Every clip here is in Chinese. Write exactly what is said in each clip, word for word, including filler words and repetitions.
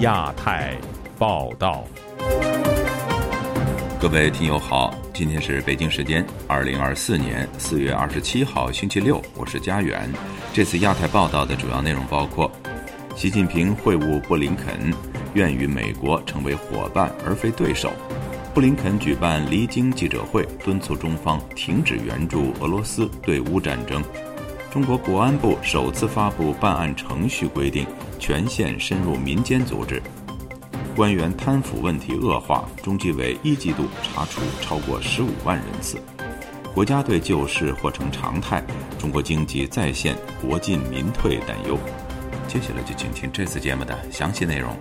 亚太报道。 各位听友好，今天是北京时间二零二四年四月二十七号星期六，我是佳远。这次亚太报道的主要内容包括：习近平会晤布林肯，愿与美国成为伙伴而非对手；布林肯举办离京记者会，敦促中方停止援助俄罗斯对乌战争；中国国安部首次发布办案程序规定，全线深入民间组织；官员贪腐问题恶化，中纪委一季度查处超过十五万人次；国家队救市或成常态，中国经济再现国进民退担忧。接下来就请听这次节目的详细内容。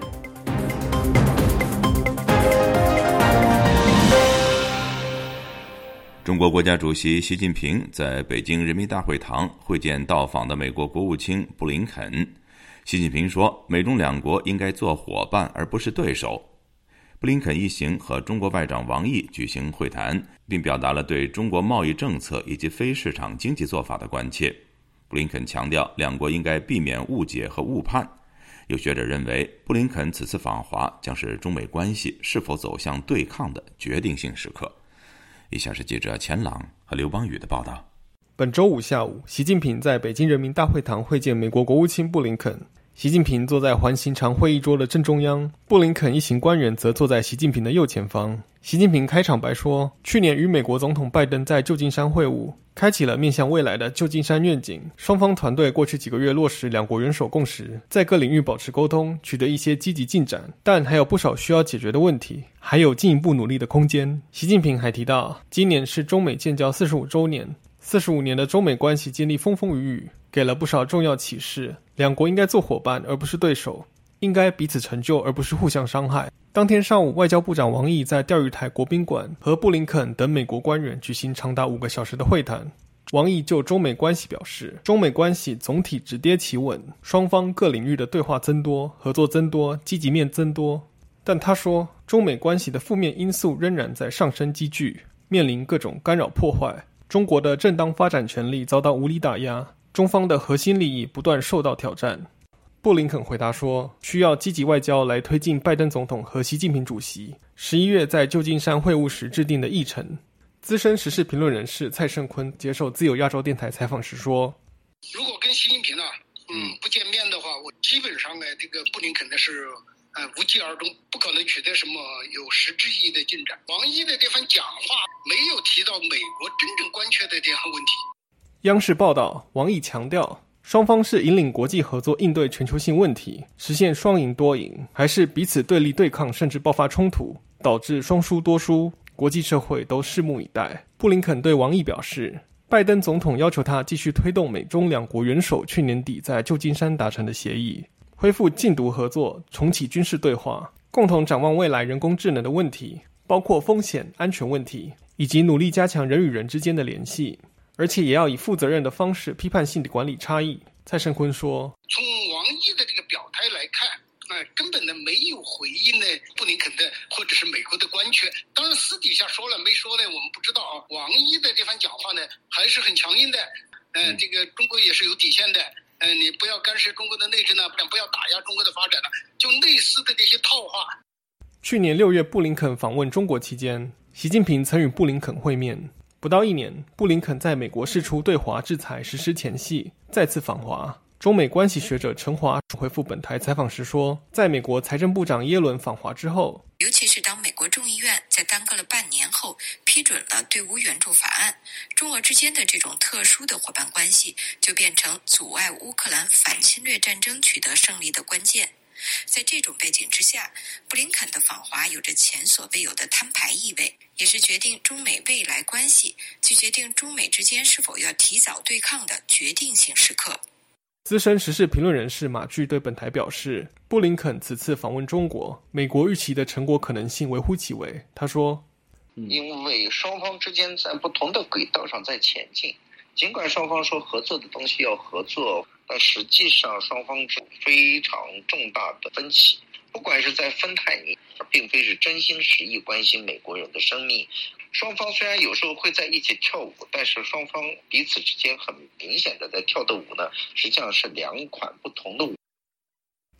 中国国家主席习近平在北京人民大会堂会见到访的美国国务卿布林肯。习近平说，美中两国应该做伙伴而不是对手。布林肯一行和中国外长王毅举行会谈，并表达了对中国贸易政策以及非市场经济做法的关切。布林肯强调，两国应该避免误解和误判。有学者认为，布林肯此次访华将是中美关系是否走向对抗的决定性时刻。以下是记者钱朗和刘邦宇的报道。 本周五下午，习近平在北京人民大会堂会见美国国务卿布林肯。习近平坐在环形长会议桌的正中央，布林肯一行官员则坐在习近平的右前方。习近平开场白说，去年与美国总统拜登在旧金山会晤，开启了面向未来的旧金山愿景。双方团队过去几个月落实两国元首共识，在各领域保持沟通，取得一些积极进展，但还有不少需要解决的问题，还有进一步努力的空间。习近平还提到，今年是中美建交四十五周年，四十五年的中美关系经历风风雨雨，给了不少重要启示。两国应该做伙伴而不是对手，应该彼此成就而不是互相伤害。当天上午，外交部长王毅在钓鱼台国宾馆和布林肯等美国官员举行长达五个小时的会谈。王毅就中美关系表示，中美关系总体止跌企稳，双方各领域的对话增多，合作增多，积极面增多。但他说，中美关系的负面因素仍然在上升积聚，面临各种干扰破坏，中国的正当发展权利遭到无理打压，中方的核心利益不断受到挑战。布林肯回答说，需要积极外交来推进拜登总统和习近平主席十一月在旧金山会晤时制定的议程。资深时事评论人士蔡胜坤接受自由亚洲电台采访时说， 如果跟习近平啊嗯不见面的话，我基本上呢这个布林肯呢是呃无疾而终，不可能取得什么有实质意义的进展。王毅的这番讲话没有提到美国真正关切的这样问题。 央视报道，王毅强调，双方是引领国际合作应对全球性问题，实现双赢多赢，还是彼此对立对抗甚至爆发冲突，导致双输多输，国际社会都拭目以待。布林肯对王毅表示，拜登总统要求他继续推动美中两国元首去年底在旧金山达成的协议，恢复禁毒合作，重启军事对话，共同展望未来人工智能的问题，包括风险、安全问题，以及努力加强人与人之间的联系，而且也要以负责任的方式批判性的管理差异。蔡胜坤说， 从王毅的这个表态来看，呃、根本呢没有回应呢布林肯的或者是美国的关切。当然私底下说了没说呢我们不知道啊。王毅的这番讲话呢还是很强硬的，呃、这个中国也是有底线的，呃、你不要干涉中国的内政呢，不要打压中国的发展了，就类似的这些套话。 去年六月布林肯访问中国期间，习近平曾与布林肯会面。不到一年，布林肯在美国释出对华制裁实施前夕再次访华。中美关系学者陈华回复本台采访时说，在美国财政部长耶伦访华之后， 尤其是当美国众议院在耽搁了半年后批准了对乌援助法案，中俄之间的这种特殊的伙伴关系就变成阻碍乌克兰反侵略战争取得胜利的关键。在这种背景之下，布林肯的访华有着前所未有的摊牌意味，也是决定中美未来关系及决定中美之间是否要提早对抗的决定性时刻。 资深时事评论人士马巨对本台表示，布林肯此次访问中国，美国预期的成果可能性微乎其微。他说， 因为双方之间在不同的轨道上在前进，尽管双方说合作的东西要合作，但实际上双方是非常重大的分歧。不管是在芬太尼，并非是真心实意关心美国人的生命。双方虽然有时候会在一起跳舞，但是双方彼此之间很明显的在跳的舞呢，实际上是两款不同的舞。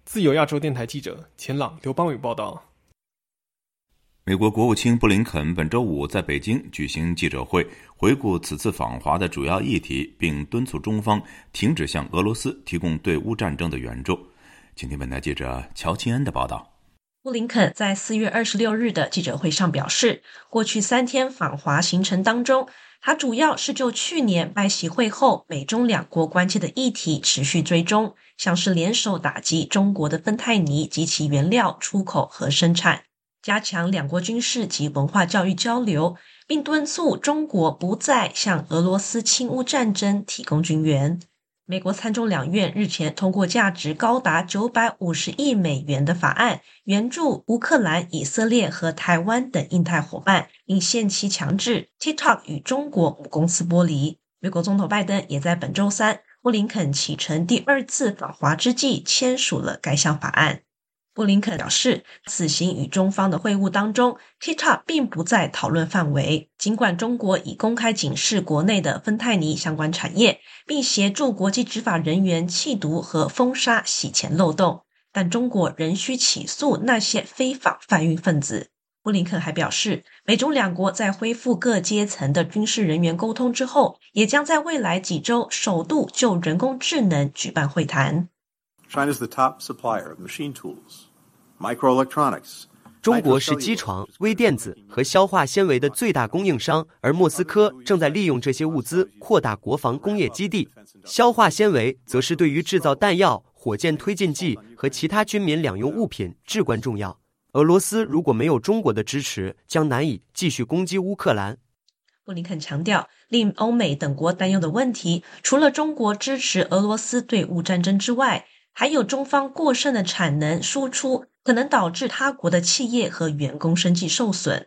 自由亚洲电台记者钱朗、刘邦宇报道。 美国国务卿布林肯本周五在北京举行记者会，回顾此次访华的主要议题，并敦促中方停止向俄罗斯提供对乌战争的援助。请听本台记者乔清恩的报道。 布林肯在四月二十六日的记者会上表示，过去三天访华行程当中，他主要是就去年拜习会后美中两国关切的议题持续追踪，像是联手打击中国的芬太尼及其原料出口和生产，加强两国军事及文化教育交流，并敦促中国不再向俄罗斯侵乌战争提供军援。美国参众两院日前通过价值高达九百五十亿美元的法案，援助乌克兰、以色列和台湾等印太伙伴，并限期强制 TikTok 与中国母公司剥离。美国总统拜登也在本周三布林肯启程第二次访华之际签署了该项法案。布林肯表示，此行与中方的会晤当中 TikTok 并不在讨论范围，尽管中国已公开警示国内的芬太尼相关产业，并协助国际执法人员缉毒和封杀洗钱漏洞，但中国仍需起诉那些非法贩运分子。布林肯还表示，美中两国在恢复各阶层的军事人员沟通之后，也将在未来几周首度就人工智能举办会谈。 China is the top supplier of machine tools, microelectronics. 中国是机床、微电子和消化纤维的最大供应商，而莫斯科正在利用这些物资扩大国防工业基地。消化纤维则是对于制造弹药、火箭推进剂和其他军民两用物品至关重要。俄罗斯如果没有中国的支持，将难以继续攻击乌克兰。 布林肯强调，令欧美等国担忧的问题，除了中国支持俄罗斯对乌战争之外，还有中方过剩的产能输出可能导致他国的企业和员工生计受损。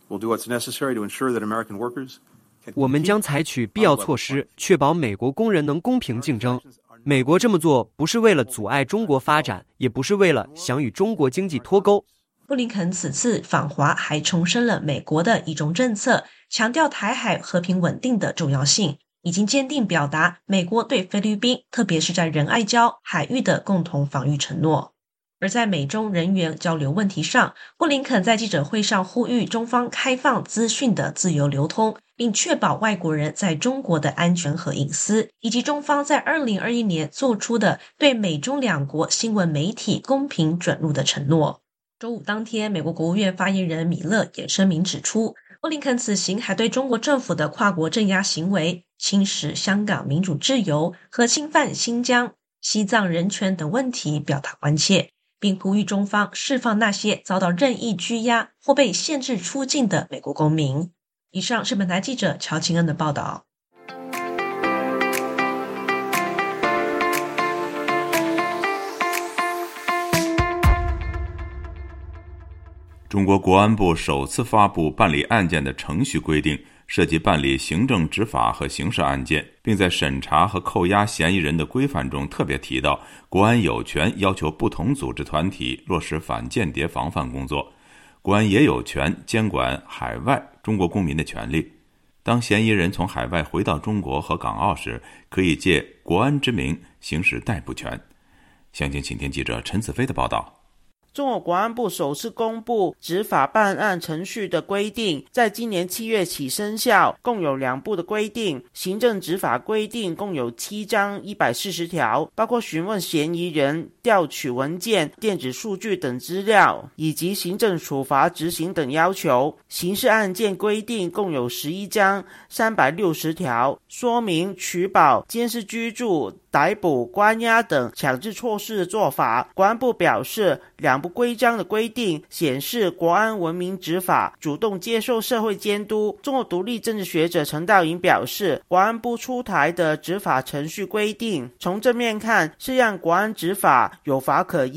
我们将采取必要措施，确保美国工人能公平竞争。美国这么做不是为了阻碍中国发展，也不是为了想与中国经济脱钩。 布林肯此次访华还重申了美国的一中政策，强调台海和平稳定的重要性，已经坚定表达美国对菲律宾，特别是在仁爱礁海域的共同防御承诺。而在美中人员交流问题上，布林肯在记者会上呼吁中方开放资讯的自由流通，并确保外国人在中国的安全和隐私，以及中方在二零二一年做出的对美中两国新闻媒体公平准入的承诺。周五当天，美国国务院发言人米勒也声明指出，布林肯此行还对中国政府的跨国镇压行为、侵蚀香港民主自由和侵犯新疆、西藏人权等问题表达关切，并呼吁中方释放那些遭到任意拘押或被限制出境的美国公民。以上是本台记者乔清恩的报道。 中国国安部首次发布办理案件的程序规定，涉及办理行政执法和刑事案件，并在审查和扣押嫌疑人的规范中特别提到，国安有权要求不同组织团体落实反间谍防范工作，国安也有权监管海外中国公民的权利。当嫌疑人从海外回到中国和港澳时，可以借国安之名行使逮捕权。详情请听记者陈子飞的报道。 中国国安部首次公布执法办案程序的规定，在今年七月起生效，共有两部的规定。行政执法规定共有七章一百四十条，包括询问嫌疑人、调取文件、电子数据等资料，以及行政处罚执行等要求。刑事案件规定共有十一章三百六十条，说明取保、监视居住、逮捕、关押等强制措施的做法。国安部表示，两部规章的规定显示国安文明执法，主动接受社会监督。中国独立政治学者陈道颖表示，国安部出台的执法程序规定，从正面看是让国安执法有法可依，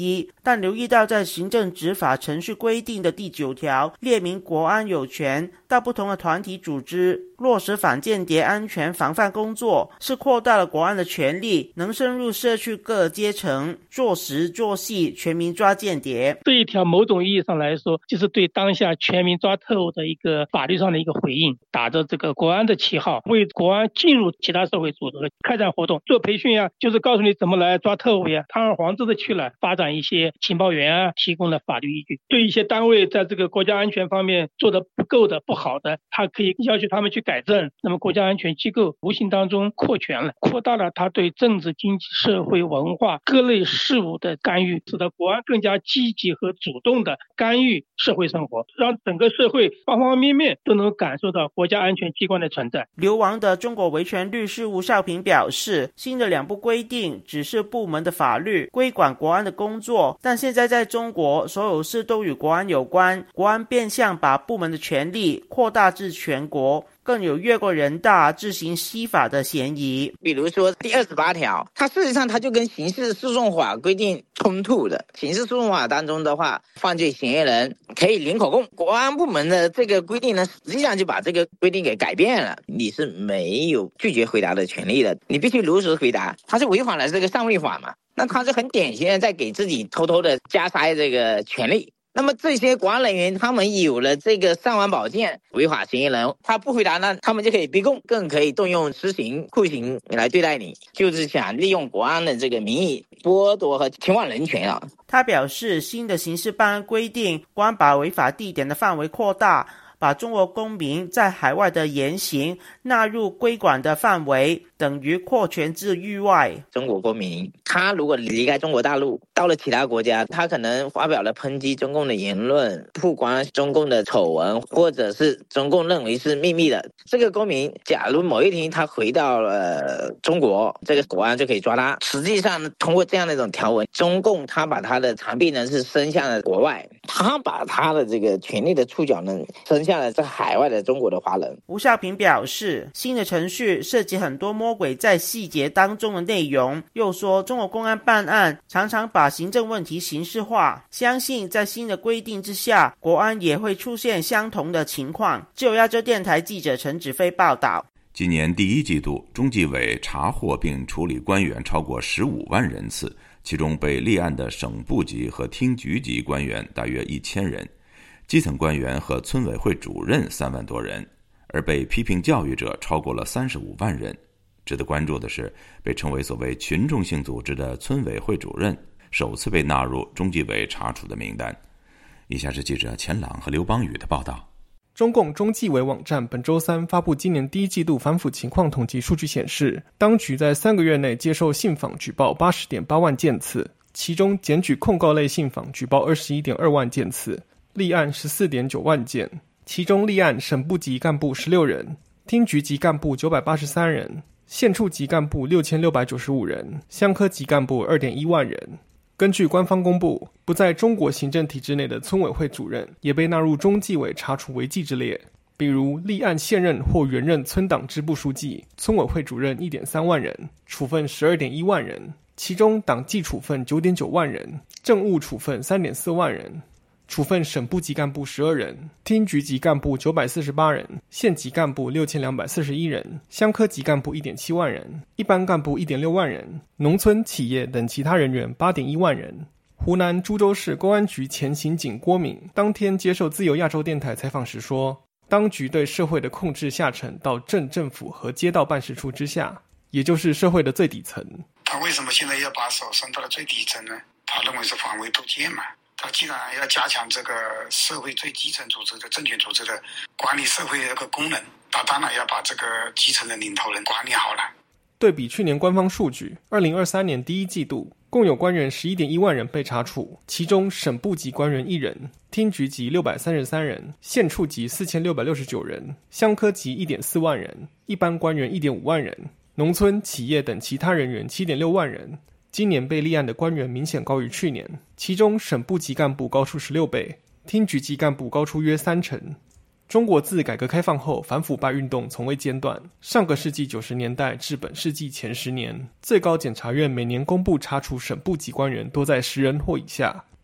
但留意到在行政执法程序规定的第九条列明国安有权到不同的团体组织落实反间谍安全防范工作，是扩大了国安的权力，能深入社区各阶层，做实做细，全民抓间谍。 这一条某种意义上来说，就是对当下全民抓特务的一个法律上的一个回应，打着这个国安的旗号，为国安进入其他社会组织开展活动做培训呀，就是告诉你怎么来抓特务呀，堂而皇之的去了发展一些情报员啊，提供了法律依据。对一些单位在这个国家安全方面做的不够的不好的，他可以要求他们去改正，那么国家安全机构无形当中扩权了，扩大了他对政治经济社会文化各类事务的干预，使得国安更加积极和主动的干预社会生活，让整个社会方方面面都能感受到国家安全机关的存在。 流亡的中国维权律师吴少平表示，新的两部规定只是部门的法律，规管国安的工作，但现在在中国所有事都与国安有关，国安变相把部门的权力扩大至全国，更有越过人大自行西法的嫌疑。 比如说第二十八条，它事实上它就跟刑事诉讼法规定冲突的。刑事诉讼法当中的话，犯罪嫌疑人可以零口供，国安部门的这个规定呢，实际上就把这个规定给改变了，你是没有拒绝回答的权利的，你必须如实回答，它是违反了这个上位法嘛，那它是很典型的在给自己偷偷的加塞这个权利。那么这些国安人员他们有了这个上环宝剑，违法嫌疑人他不回答呢，他们就可以逼供，更可以动用私刑酷刑来对待你，就是想利用国安的这个名义剥夺和侵犯人权啊。 他表示，新的刑事办案规定，国安把违法地点的范围扩大，把中国公民在海外的言行纳入规管的范围，等于扩权至域外。 中国公民他如果离开中国大陆到了其他国家，他可能发表了抨击中共的言论，曝光中共的丑闻，或者是中共认为是秘密的，这个公民假如某一天他回到了中国，这个国安就可以抓他。实际上通过这样的一种条文，中共他把他的长臂呢是伸向了国外，他把他的这个权力的触角呢伸向了在海外的中国的华人。 吴少平表示，新的程序涉及很多魔鬼在细节当中的内容，又说中国公安办案常常把行政问题形式化，相信在新的规定之下，国安也会出现相同的情况。自由亚洲电台记者陈子飞报道。 今年第一季度，中纪委查获并处理官员超过十五万人次，其中被立案的省部级和厅局级官员大约一千人，基层官员和村委会主任三万多人，而被批评教育者超过了三十五万人。值得关注的是，被称为所谓群众性组织的村委会主任首次被纳入中纪委查处的名单。以下是记者钱朗和刘邦宇的报道。 中共中纪委网站本周三发布今年第一季度反腐情况统计数据显示，当局在三个月内接受信访举报 八十点八万件次，其中检举控告类信访举报 二十一点二万件次，立案 十四点九万件，其中立案省部级干部十六人，厅局级干部九百八十三人，县处级干部六千六百九十五人，乡科级干部 二点一万人。根据官方公布，不在中国行政体制内的村委会主任也被纳入中纪委查处违纪之列，比如立案现任或原任村党支部书记、村委会主任 一点三万人，处分 十二点一万人，其中党纪处分 九点九万人，政务处分 三点四万人，处分省部级干部十二人，厅局级干部九百四十八人，县级干部六千两百四十一人，乡科级干部 一点七万人，一般干部 一点六万人，农村企业等其他人员 八点一万人。湖南株洲市公安局前刑警郭敏当天接受自由亚洲电台采访时说，当局对社会的控制下沉到镇政府和街道办事处之下，也就是社会的最底层。 他为什么现在要把手伸到了最底层呢？他认为是防微杜渐嘛。他既然要加强这个社会最基层组织的政权组织的管理社会的这个功能，他当然要把这个基层的领头人管理好了。 对比去年官方数据，二零二三年第一季度共有官员 十一点一万人被查处，其中省部级官员一人，厅局级六百三十三人，县处级四千六百六十九人，乡科级 一点四万人，一般官员 一点五万人，农村企业等其他人员 七点六万人。今年被立案的官员明显高于去年，其中省部级干部高出十六倍，厅局级干部高出约三成。中国自改革开放后，反腐败运动从未间断。上个世纪九十年代至本世纪前十年，最高检察院每年公布查处省部级官员多在十人或以下，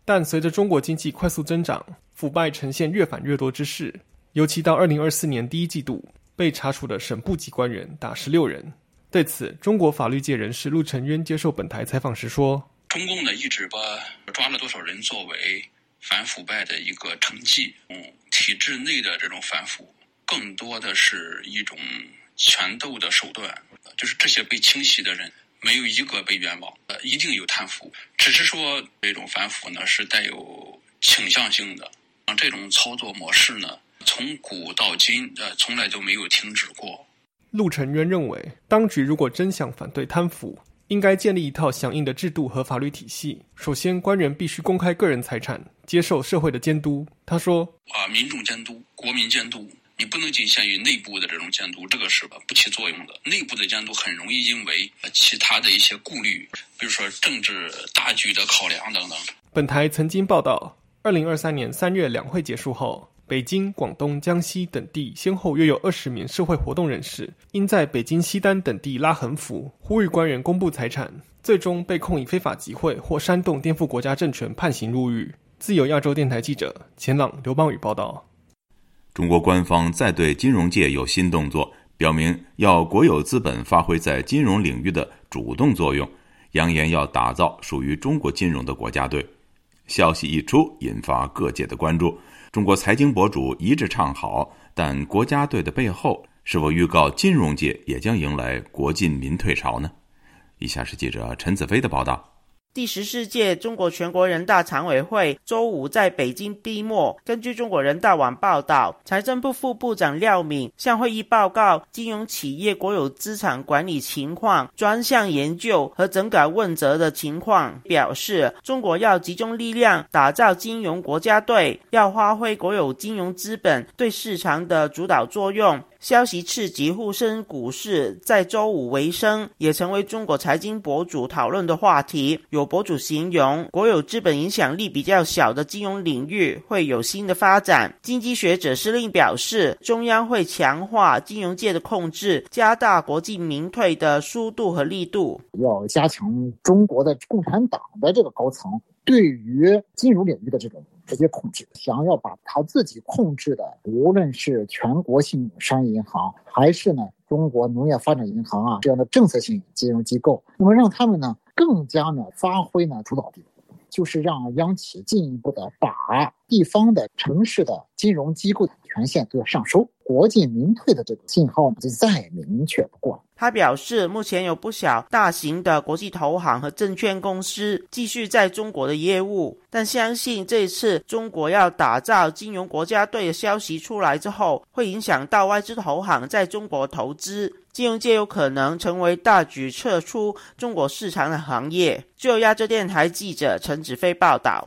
但随着中国经济快速增长，腐败呈现越反越多之势，尤其到二零二四年第一季度，被查处的省部级官员达十六人。对此，中国法律界人士陆成渊接受本台采访时说， 中共呢一直把抓了多少人作为反腐败的一个成绩，嗯，体制内的这种反腐更多的是一种权斗的手段，就是这些被清洗的人没有一个被冤枉，呃，一定有贪腐，只是说这种反腐呢是带有倾向性的，这种操作模式呢从古到今呃从来都没有停止过。 陆成渊认为，当局如果真想反对贪腐，应该建立一套响应的制度和法律体系。首先，官员必须公开个人财产，接受社会的监督。他说：“ 啊，民众监督、国民监督，你不能仅限于内部的这种监督，这个是不起作用的。内部的监督很容易因为其他的一些顾虑，比如说政治大局的考量等等。” 本台曾经报道，二零二三年三月两会结束后，北京、广东、江西等地先后约有二十名社会活动人士，因在北京西单等地拉横幅，呼吁官员公布财产，最终被控以非法集会或煽动颠覆国家政权判刑入狱。自由亚洲电台记者钱朗、刘邦宇报道。 中国官方再对金融界有新动作，表明要国有资本发挥在金融领域的主动作用，扬言要打造属于中国金融的国家队。消息一出，引发各界的关注。中国财经博主一致唱好，但国家队的背后是否预告金融界也将迎来国进民退潮呢？以下是记者陈子飞的报道。 第十四届中国全国人大常委会周五在北京闭幕。根据中国人大网报道，财政部副部长廖敏向会议报告金融企业国有资产管理情况、专项研究和整改问责的情况，表示中国要集中力量打造金融国家队，要发挥国有金融资本对市场的主导作用。消息刺激沪深股市在周五微升，也成为中国财经博主讨论的话题。有博主形容，国有资本影响力比较小的金融领域会有新的发展。经济学者施令表示，中央会强化金融界的控制，加大国进民退的速度和力度。 要加强中国的共产党的这个高层对于金融领域的这种直接控制，想要把他自己控制的，无论是全国性商业银行，还是呢中国农业发展银行啊这样的政策性金融机构，那么让他们呢更加呢发挥呢主导地位，就是让央企进一步的把地方的城市的金融机构的权限都要上收，国进民退的这个信号就再明确不过了。 他表示，目前有不少大型的国际投行和证券公司继续在中国的业务，但相信这一次中国要打造金融国家队的消息出来之后，会影响到外资投行在中国投资，金融界有可能成为大举撤出中国市场的行业。自由亚洲电台记者陈子飞报道。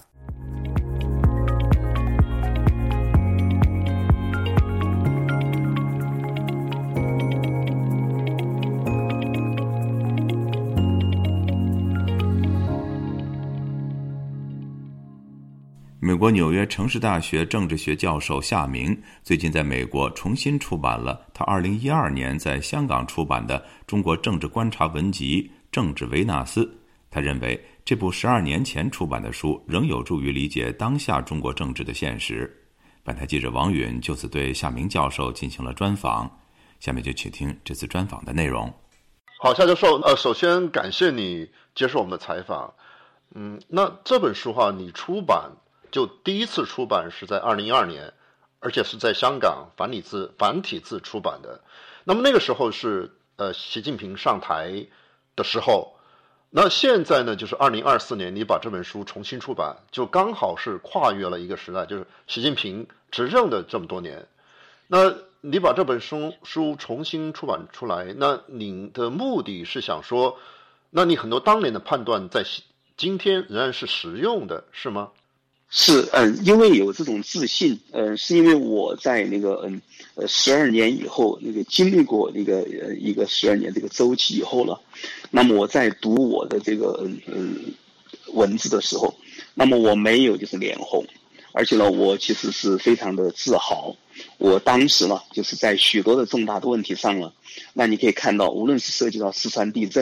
美国纽约城市大学政治学教授夏明最近在美国重新出版了他二零一二年在香港出版的中国政治观察文集《政治维纳斯》。他认为这部十二年前出版的书仍有助于理解当下中国政治的现实。本台记者王允就此对夏明教授进行了专访，下面就请听这次专访的内容。 好，夏教授，呃，首先感谢你接受我们的采访。嗯，那这本书哈，你出版就第一次出版是在二零一二年，而且是在香港繁体字繁体字出版的。那么那个时候是呃习近平上台的时候，那现在呢就是二零二四年，你把这本书重新出版，就刚好是跨越了一个时代，就是习近平执政的这么多年。那你把这本书书重新出版出来，那你的目的是想说，那你很多当年的判断在今天仍然是实用的，是吗？ 是，嗯，因为有这种自信，呃，是因为我在那个，嗯，呃，十二年以后，那个经历过那个，呃，一个十二年这个周期以后了，那么我在读我的这个，嗯嗯，文字的时候，那么我没有就是脸红，而且呢，我其实是非常的自豪。我当时呢，就是在许多的重大的问题上了，那你可以看到，无论是涉及到四川地震，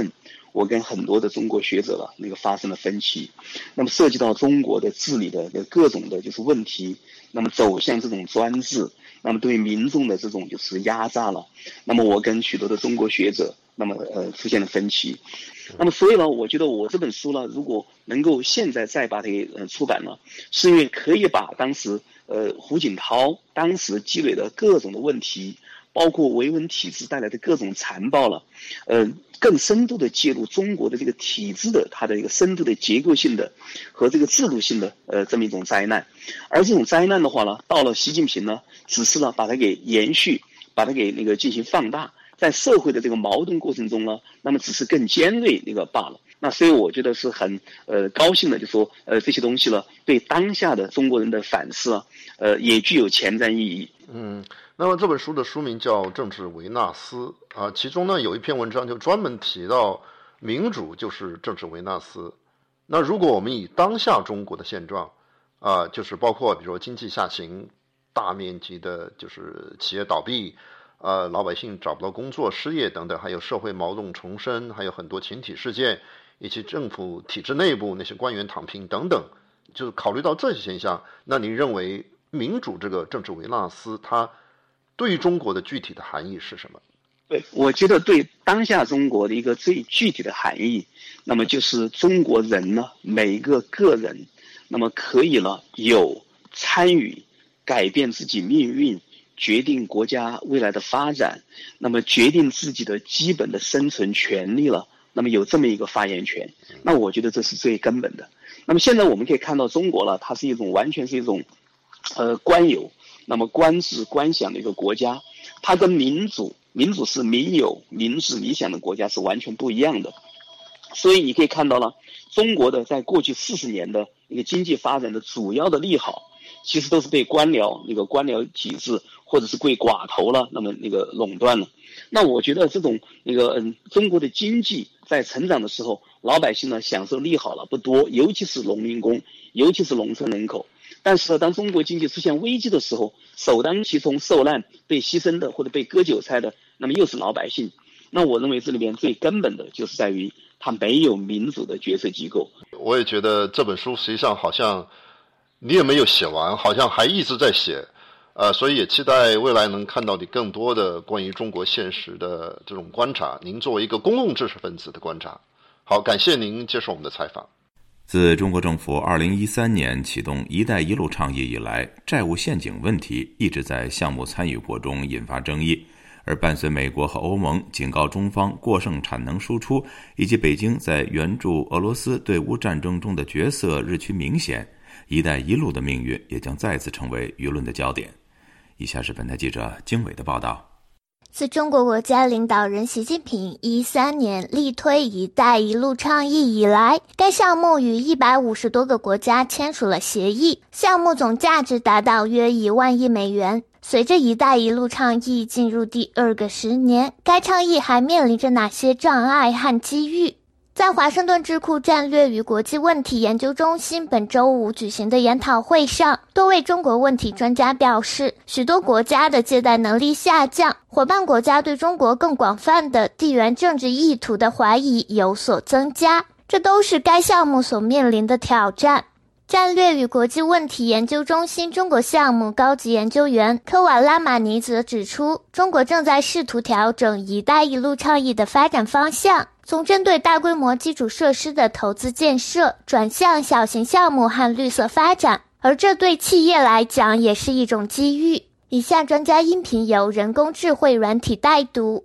我跟很多的中国学者了那个发生了分歧，那么涉及到中国的治理的各种的就是问题，那么走向这种专制，那么对民众的这种就是压榨了，那么我跟许多的中国学者那么呃出现了分歧，那么所以呢，我觉得我这本书呢，如果能够现在再把它给呃出版了，是因为可以把当时呃胡锦涛当时积累的各种的问题，包括维稳体制带来的各种残暴了，呃，更深度的介入中国的这个体制的它的一个深度的结构性的和这个制度性的呃这么一种灾难，而这种灾难的话呢，到了习近平呢，只是呢把它给延续，把它给那个进行放大，在社会的这个矛盾过程中呢，那么只是更尖锐那个罢了。那所以我觉得是很呃高兴的，就说呃这些东西呢，对当下的中国人的反思啊，呃也具有前瞻意义。 嗯，那么这本书的书名叫《政治维纳斯》啊，其中呢有一篇文章就专门提到民主就是政治维纳斯。那如果我们以当下中国的现状啊，就是包括比如说经济下行、大面积的就是企业倒闭。呃，老百姓找不到工作、失业等等，还有社会矛盾重生，还有很多群体事件，以及政府体制内部那些官员躺平等等，就是考虑到这些现象，那您认为民主这个政治维纳斯，它对于中国的具体的含义是什么？ 对，我觉得对当下中国的一个最具体的含义，那么就是中国人呢，每一个个人，那么可以了有参与改变自己命运。决定国家未来的发展，那么决定自己的基本的生存权利了，那么有这么一个发言权，那我觉得这是最根本的。那么现在我们可以看到中国了，它是一种完全是一种呃官有，那么官治官享的一个国家，它跟民主民主是民有民治民享的国家是完全不一样的。所以你可以看到了，中国的在过去四十年的一个经济发展的主要的利好，其实都是被官僚那个官僚体制或者是被寡头了，那么那个垄断了。那我觉得这种那个嗯，中国的经济在成长的时候，老百姓呢享受利好了不多，尤其是农民工，尤其是农村人口。但是呢，当中国经济出现危机的时候，首当其冲受难、被牺牲的或者被割韭菜的，那么又是老百姓。那我认为这里边最根本的就是在于它没有民主的决策机构。 我也觉得这本书实际上好像你也没有写完，好像还一直在写，呃，所以也期待未来能看到你更多的关于中国现实的这种观察，您作为一个公共知识分子的观察。好，感谢您接受我们的采访。 自中国政府二零一三年启动“一带一路”倡议以来，债务陷阱问题一直在项目参与国中引发争议。而伴随美国和欧盟警告中方过剩产能输出，以及北京在援助俄罗斯对乌战争中的角色日趋明显，“一带一路”的命运也将再次成为舆论的焦点。以下是本台记者经纬的报道。 自中国国家领导人习近平一三年力推“一带一路”倡议以来，该项目与一百五十多个国家签署了协议，项目总价值达到约一万亿美元。随着“一带一路”倡议进入第二个十年，该倡议还面临着哪些障碍和机遇？在华盛顿智库战略与国际问题研究中心本周五举行的研讨会上，多位中国问题专家表示，许多国家的借贷能力下降，伙伴国家对中国更广泛的地缘政治意图的怀疑有所增加，这都是该项目所面临的挑战。战略与国际问题研究中心中国项目高级研究员科瓦拉马尼则指出，中国正在试图调整“一带一路”倡议的发展方向，从针对大规模基础设施的投资建设转向小型项目和绿色发展，而这对企业来讲也是一种机遇。以下专家音频由人工智慧软体代读。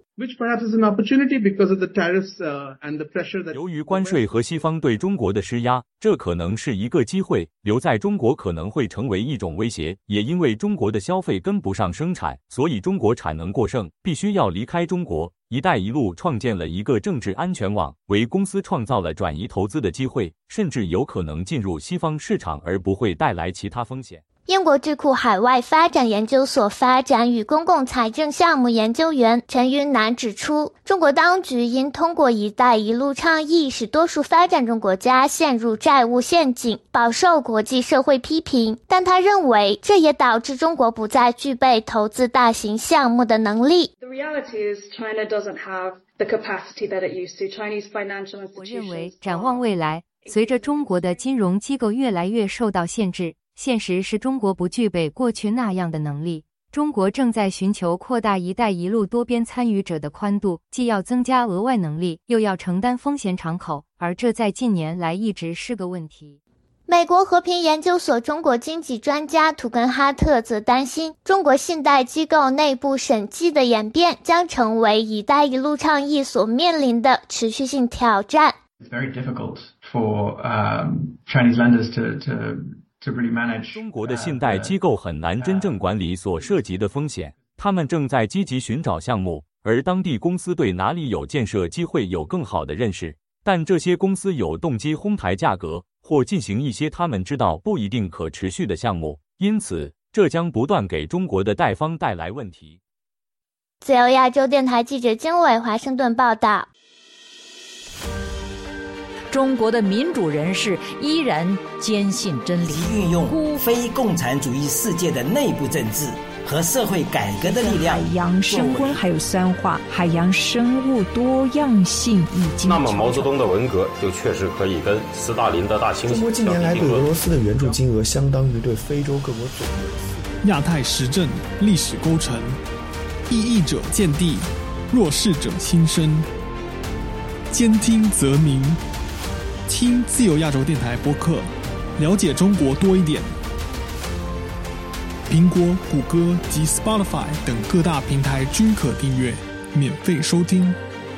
由于关税和西方对中国的施压，这可能是一个机会。留在中国可能会成为一种威胁，也因为中国的消费跟不上生产，所以中国产能过剩，必须要离开中国。一带一路创建了一个政治安全网，为公司创造了转移投资的机会，甚至有可能进入西方市场而不会带来其他风险。 英国智库海外发展研究所发展与公共财政项目研究员陈云南指出，中国当局因通过“一带一路”倡议使多数发展中国家陷入债务陷阱，饱受国际社会批评，但他认为这也导致中国不再具备投资大型项目的能力。 The reality is China doesn't have the capacity that it used to. Chinese financial institutions. 我认为，展望未来，随着中国的金融机构越来越受到限制，现实是中国不具备过去那样的能力。中国正在寻求扩大“一带一路”多边参与者的宽度，既要增加额外能力，又要承担风险敞口，而这在近年来一直是个问题。 美国和平研究所中国经济专家图根哈特则担心，中国信贷机构内部审计的演变将成为“一带一路”倡议所面临的持续性挑战。 It's very difficult for um, Chinese lenders to to 中国的信贷机构很难真正管理所涉及的风险，他们正在积极寻找项目，而当地公司对哪里有建设机会有更好的认识，但这些公司有动机哄抬价格，或进行一些他们知道不一定可持续的项目，因此这将不断给中国的贷方带来问题。 自由亚洲电台记者经纬华盛顿报道。 中国的民主人士依然坚信真理， 运用非共产主义世界的内部政治和社会改革的力量， 海洋升温还有酸化，海洋生物多样性已经。 那么毛泽东的文革就确实可以跟斯大林的大清洗。 中国近年来对俄罗斯的援助金额相当于对非洲各国总和。 亚太时政历史构成，异议者见地，弱势者心声，兼听则明。听自由亚洲电台播客，了解中国多一点。苹果、谷歌及 Spotify 等各大平台均可订阅，免费收听。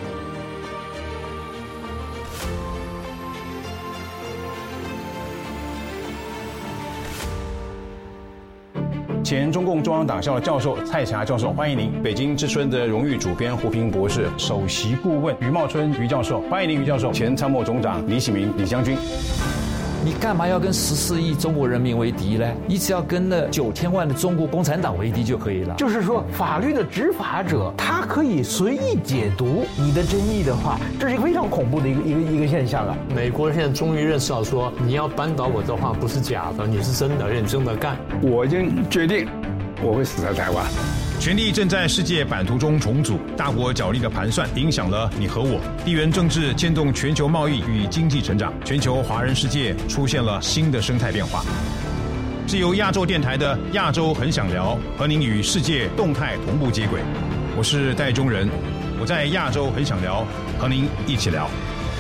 前中共中央党校教授蔡霞教授，欢迎您；北京之春的荣誉主编胡平博士，首席顾问余茂春余教授，欢迎您余教授；前参谋总长李喜明李将军。 你干嘛要跟十四亿中国人民为敌呢？你只要跟那九千万的中国共产党为敌就可以了。 就是说，法律的执法者他可以随意解读你的争议的话，这是一个非常恐怖的一个一个一个现象啊！ 美国现在终于认识到说，你要扳倒我的话不是假的，你是真的认真的干。 我已经决定，我会死在台湾。权力正在世界版图中重组，大国角力的盘算影响了你和我。地缘政治牵动全球贸易与经济成长，全球华人世界出现了新的生态变化。是由亚洲电台的亚洲很想聊，和您与世界动态同步接轨。我是戴中仁，我在亚洲很想聊，和您一起聊。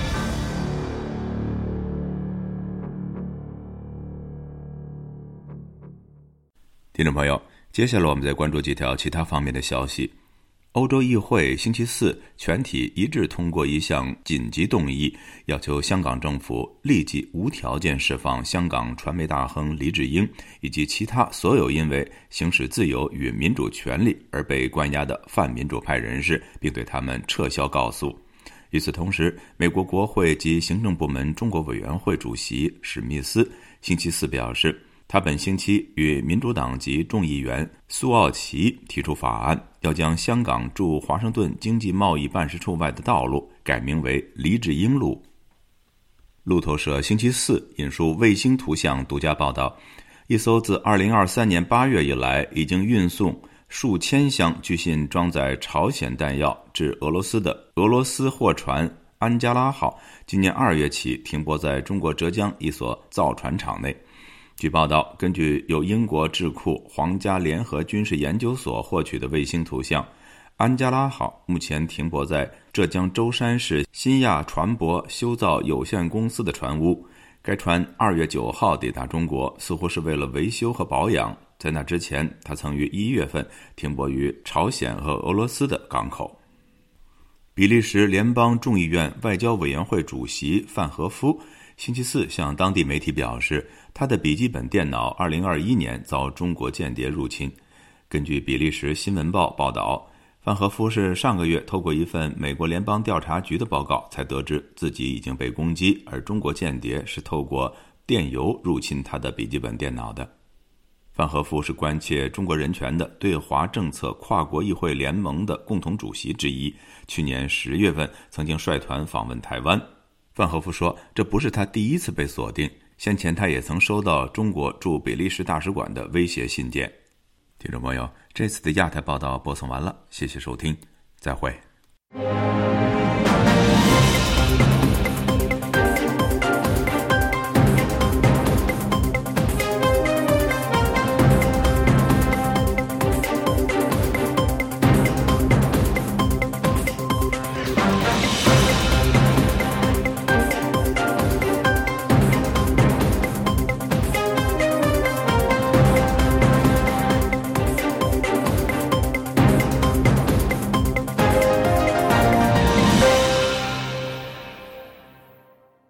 听众朋友，接下来我们再关注几条其他方面的消息。欧洲议会星期四全体一致通过一项紧急动议，要求香港政府立即无条件释放香港传媒大亨黎智英以及其他所有因为行使自由与民主权利而被关押的泛民主派人士，并对他们撤销告诉。与此同时，美国国会及行政部门中国委员会主席史密斯星期四表示，他本星期与民主党籍众议员苏奥奇提出法案，要将香港驻华盛顿经济贸易办事处外的道路改名为黎智英路。路透社星期四引述卫星图像独家报道，一艘自二零二三年八月以来已经运送数千箱据信装载朝鲜弹药至俄罗斯的俄罗斯货船安加拉号，今年二月起停泊在中国浙江一所造船厂内。据报道，根据由英国智库皇家联合军事研究所获取的卫星图像，安加拉号目前停泊在浙江舟山市新亚船舶修造有限公司的船坞。该船二月九号抵达中国，似乎是为了维修和保养。在那之前，它曾于一月份停泊于朝鲜和俄罗斯的港口。比利时联邦众议院外交委员会主席范和夫星期四向当地媒体表示，他的笔记本电脑二零二一年遭中国间谍入侵。根据比利时新闻报报道，范和夫是上个月透过一份美国联邦调查局的报告才得知自己已经被攻击，而中国间谍是透过电邮入侵他的笔记本电脑的。 范和夫是关切中国人权的对华政策跨国议会联盟的共同主席之一，去年十月份曾经率团访问台湾。范和夫说，这不是他第一次被锁定，先前他也曾收到中国驻比利时大使馆的威胁信件。听众朋友，这次的亚太报道播送完了，谢谢收听，再会。